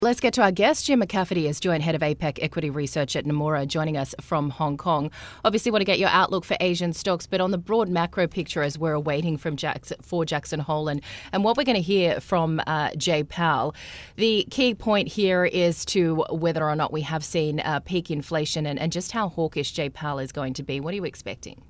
Let's get to our guest. Jim McCafferty is Joint Head of APAC Equity Research at Nomura, joining us from Hong Kong. Obviously want to get your outlook for Asian stocks, but on the broad macro picture as we're awaiting from Jackson Hole and what we're going to hear from Jay Powell. The key point here is to whether or not we have seen peak inflation and just how hawkish Jay Powell is going to be. What are you expecting?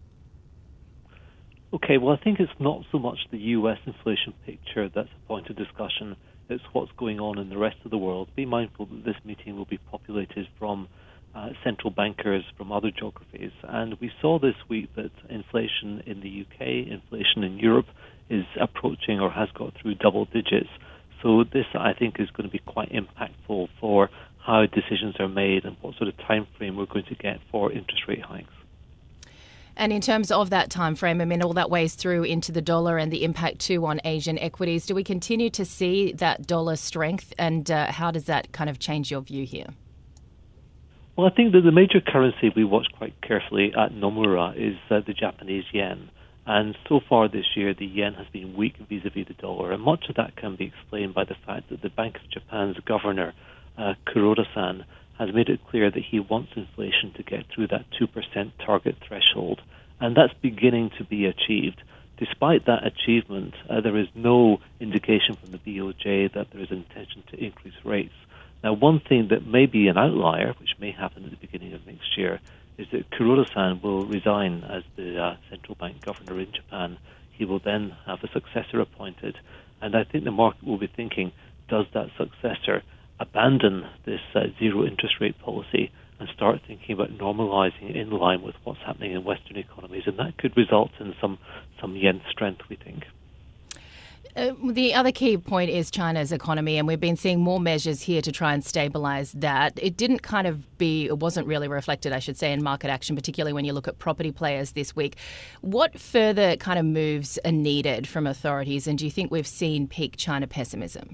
Okay, well, I think it's not so much the US inflation picture that's a point of discussion. It's what's going on in the rest of the world. Be mindful that this meeting will be populated from central bankers from other geographies. And we saw this week that inflation in the UK, inflation in Europe is approaching or has got through double digits. So this, I think, is going to be quite impactful for how decisions are made and what sort of time frame we're going to get for interest rate hikes. And in terms of that time frame, I mean, all that weighs through into the dollar and the impact too on Asian equities. Do we continue to see that dollar strength, and how does that kind of change your view here? Well, I think that the major currency we watch quite carefully at Nomura is the Japanese yen. And so far this year, the yen has been weak vis-a-vis the dollar. And much of that can be explained by the fact that the Bank of Japan's governor, Kuroda-san, has made it clear that he wants inflation to get through that 2% target threshold. And that's beginning to be achieved. Despite that achievement, there is no indication from the BOJ that there is intention to increase rates. Now, one thing that may be an outlier, which may happen at the beginning of next year, is that Kuroda-san will resign as the central bank governor in Japan. He will then have a successor appointed. And I think the market will be thinking, does that successor abandon this zero interest rate policy and start thinking about normalizing in line with what's happening in Western economies? And that could result in some yen strength, we think. The other key point is China's economy, and we've been seeing more measures here to try and stabilise that. It wasn't really reflected, I should say, in market action, particularly when you look at property players this week. What further kind of moves are needed from authorities, and do you think we've seen peak China pessimism?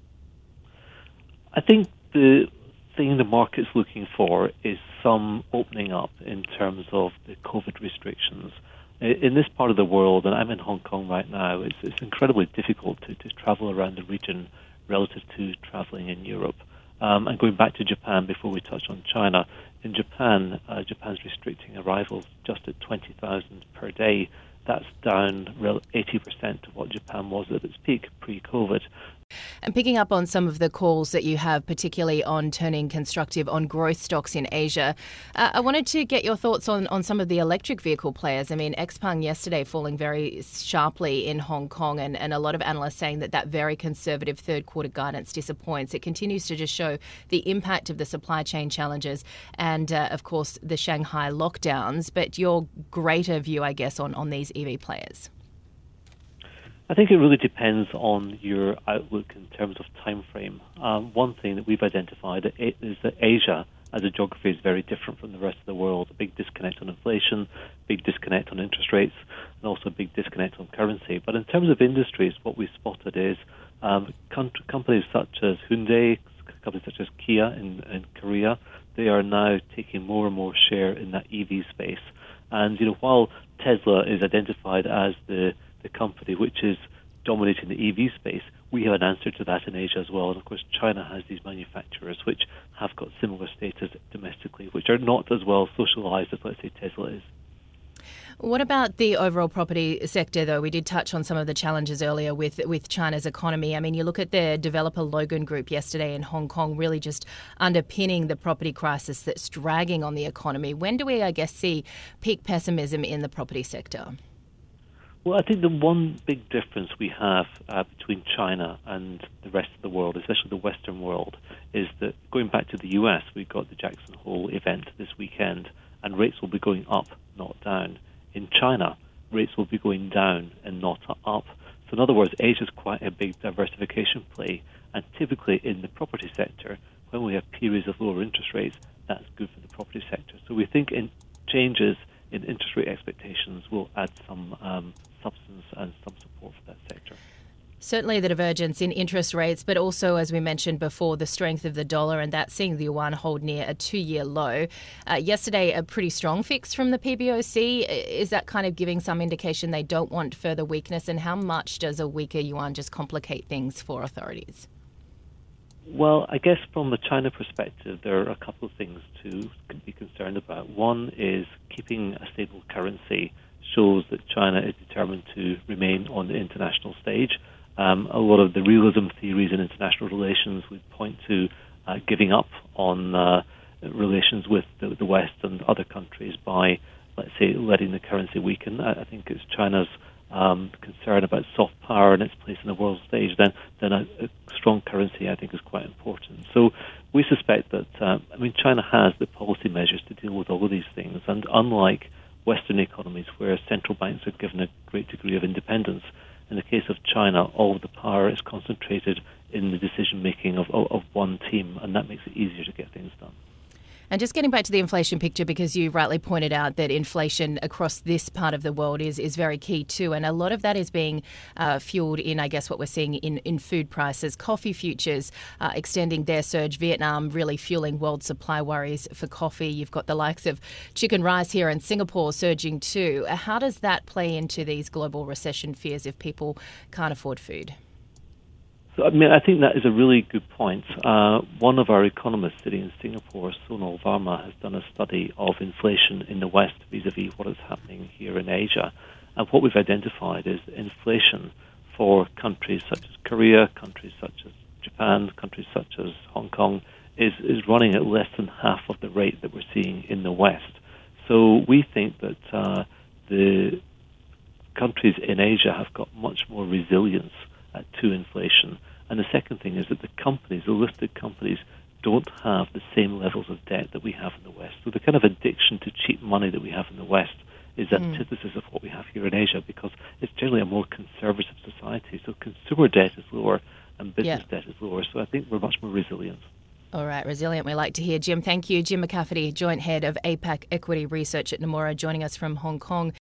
I think the thing the market's looking for is some opening up in terms of the COVID restrictions. In this part of the world, and I'm in Hong Kong right now, it's incredibly difficult to travel around the region relative to traveling in Europe. And going back to Japan before we touch on China, in Japan, Japan's restricting arrivals just at 20,000 per day. That's down 80% of what Japan was at its peak pre-COVID. And picking up on some of the calls that you have, particularly on turning constructive on growth stocks in Asia, I wanted to get your thoughts on some of the electric vehicle players. I mean, XPeng yesterday falling very sharply in Hong Kong, and a lot of analysts saying that very conservative third quarter guidance disappoints. It continues to just show the impact of the supply chain challenges and, of course, the Shanghai lockdowns. But your greater view, I guess, on these EV players? I think it really depends on your outlook in terms of time frame. One thing that we've identified is that Asia as a geography is very different from the rest of the world. A big disconnect on inflation, big disconnect on interest rates, and also a big disconnect on currency. But in terms of industries, what we spotted is companies such as Hyundai, companies such as Kia in Korea, they are now taking more and more share in that EV space. And while Tesla is identified as the company which is dominating the EV space, we have an answer to that in Asia as well. And of course, China has these manufacturers which have got similar status domestically, which are not as well socialized as, let's say, Tesla is. What about the overall property sector, though? We did touch on some of the challenges earlier with China's economy. I mean, you look at the developer Logan Group yesterday in Hong Kong, really just underpinning the property crisis that's dragging on the economy. When do we, I guess, see peak pessimism in the property sector? Well, I think the one big difference we have between China and the rest of the world, especially the Western world, is that going back to the US, we've got the Jackson Hole event this weekend, and rates will be going up, not down. In China, rates will be going down and not up. So in other words, Asia is quite a big diversification play, and typically in the property sector, when we have periods of lower interest rates, that's good for the property sector. So we think in changes in interest rate expectations will add some substance and some support for that sector. Certainly the divergence in interest rates, but also, as we mentioned before, the strength of the dollar and that seeing the yuan hold near a 2-year low. Yesterday, a pretty strong fix from the PBOC. Is that kind of giving some indication they don't want further weakness? And how much does a weaker yuan just complicate things for authorities? Well, I guess from the China perspective, there are a couple of things to be concerned about. One is keeping a stable currency shows that China is determined to remain on the international stage. A lot of the realism theories in international relations would point to giving up on relations with the West and other countries by, let's say, letting the currency weaken. I think it's China's concern about soft power and its place in the world stage, then a strong currency, I think, is quite important. So we suspect that, China has the policy measures to deal with all of these things, and unlike Western economies where central banks are given a great degree of independence, in the case of China, all of the power is concentrated in the decision-making of one team, and that makes it easier to get things done. And just getting back to the inflation picture, because you rightly pointed out that inflation across this part of the world is very key too. And a lot of that is being fueled in, I guess, what we're seeing in food prices. Coffee futures extending their surge. Vietnam really fueling world supply worries for coffee. You've got the likes of chicken rice here in Singapore surging too. How does that play into these global recession fears if people can't afford food? So, I think that is a really good point. One of our economists sitting in Singapore, Sonal Varma, has done a study of inflation in the West vis-a-vis what is happening here in Asia. And what we've identified is inflation for countries such as Korea, countries such as Japan, countries such as Hong Kong, is running at less than half of the rate that we're seeing in the West. So we think that the countries in Asia have got much more resilience to inflation. And the second thing is that the listed companies, don't have the same levels of debt that we have in the West. So the kind of addiction to cheap money that we have in the West is antithesis of what we have here in Asia, because it's generally a more conservative society. So consumer debt is lower and business debt is lower. So I think we're much more resilient. All right, resilient we like to hear. Jim, thank you. Jim McCafferty, Joint Head of APAC Equity Research at Nomura, joining us from Hong Kong.